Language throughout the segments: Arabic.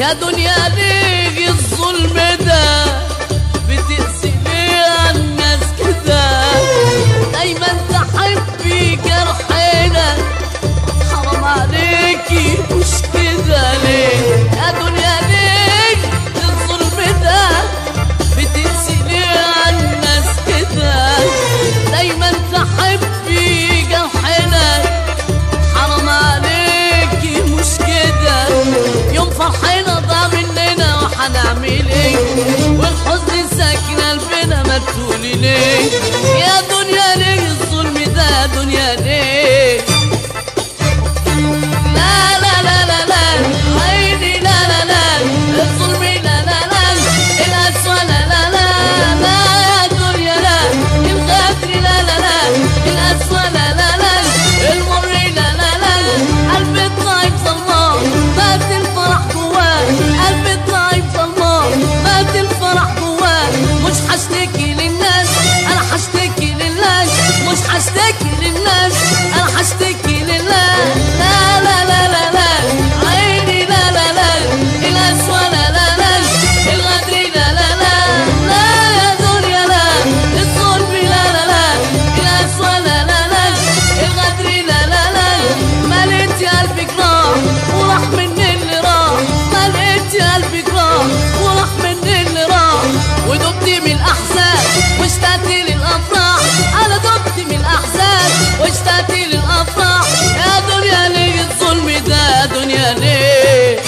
يا دنيا ليه الظلم ده بتقسي ليه الناس كده دايما تحبي جرحنا حرام عليكي مش كده ليه يا دنيا ليه الظلم ده بتقسي ليه الناس كده دايما تحبي جرحنا حرام عليكي مش كده يوم فرحنا ضاع مننا وحنعمل ايه والحزن ساكن قلبنا ما تقولي ليه يا دنيا ليه الظلم ده يا دنيا ليه لا لا لا لا لا عيني لا لا لا الظلم لا لا لا الأسوأ لا لا لا لا يا دنيا لا الغدر لا لا لا الأسوأ لا لا لا المر لا لا لا قلبي الضعيف ظلمان مات الفرح جواه قلبي الضعيف ظلمان مات الفرح جواه مش هشتكي للناس انا هشتكي لله مش هشتكي للناس انا هشتكي لله لا لا لا لا لا عيني لا لا لا الأسوأ لا لا لا الغدر لا لا لا لا يا دنيا لا الظلم لا لا لا الأسوأ لا لا لا الغدر لا لا لا مليت يا قلبي جراح وراح مني اللي راح مليت يا قلبي جراح وراح مني اللي راح ودبت من الأحزان واشتقت للأفراح أنا دبت من الأحزان واشتقت للأفراح يا دنيا ليه الظلم ده يا دنيا ليه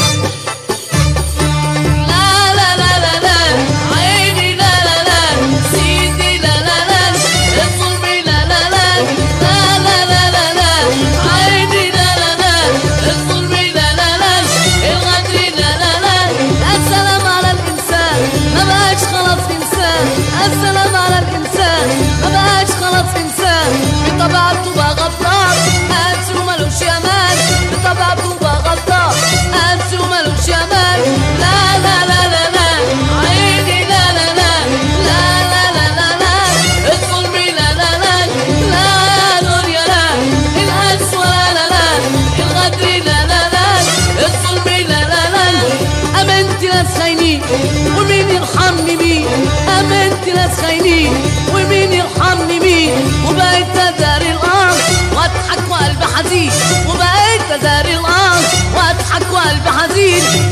لا لا لا لا لا عيني لا لا لا سيدي لا لا لا الظلم لا لا لا لا لا لا لا لا عيني لا لا لا الظلم لا لا لا الغدر لا لا لا السلام على الإنسان ما بقاش خلاص إنسان السلام على الإنسان ما بقاش خلاص إنسان بطبيعته بقى غدار قاسي ومالوش أمان بطبيعته بقى غدار قاسي ومالوش أمان لا لا لا لا لا عيني لا لا لا لا لا لا لا لا الظلم لا لا لا لا يا دنيا لا الأسوأ لا لا لا الغدر لا لا لا الظلم لا لا لا أمنت ناس خاينين ومين يرحمني مين أمنت ناس خاينين ومين يرحمني مين وبقيت أداري الأرض وأضحك وقلبي حزين وبقيت أداري الأرض وأضحك وقلبي حزين